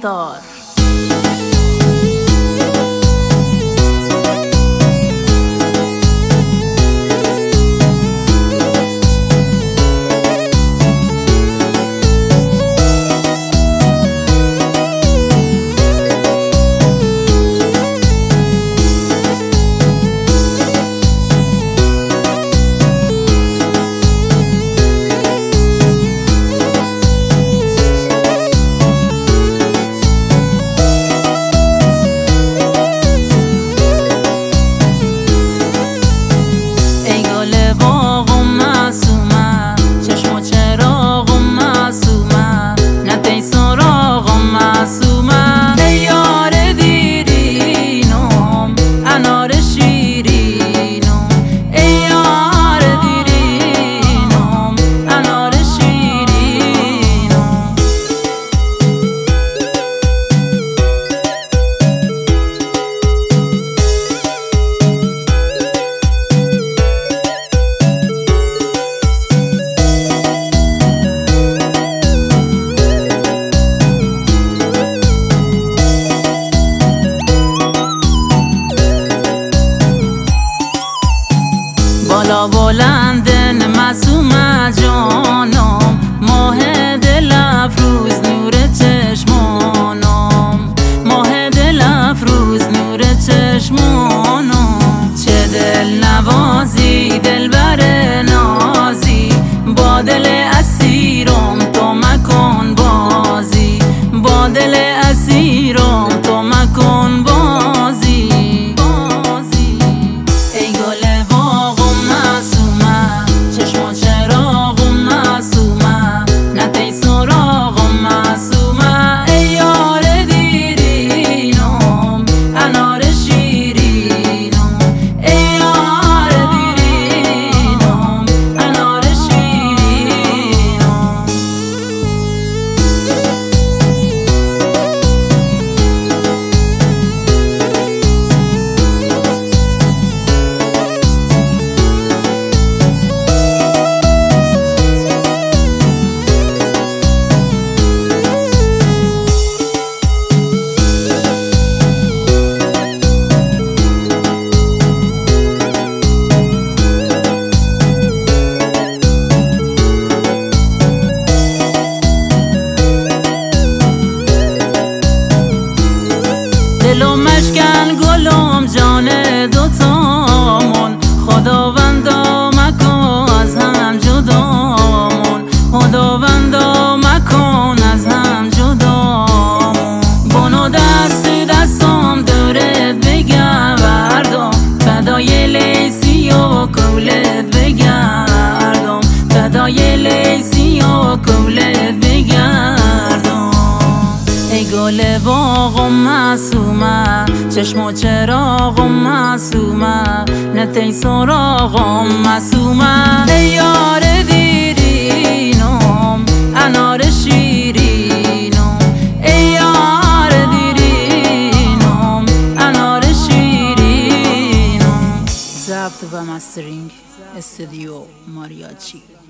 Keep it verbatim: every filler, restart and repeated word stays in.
استار. بالا بلندن معصوم جانم، ماه دل افروز نور چشمانم، ماه دل افروز نور چشمانم. چه دل نوازی دل بر نازی، با دل اسیرم تو مکن بازی، با دل اسیرم تو مکن بازی. ای گل دلم مشکن گلم جان دوتامون، خداوندا مکن از هم جدامون، خداوندا مکن از هم جدامون. بنو دست دستم دورت بگردم، فدای لیسی و کولت بگردم، فدای لیسی و کولت بگردم. ای گل باغم معصومه، چشم و چراغم معصومه، نتی سراغم معصومه. ای یار دیرینم انار شیرینم، ای یار دیرینم انار شیرینم. ضبط و مسترینگ استودیو ماریاچی.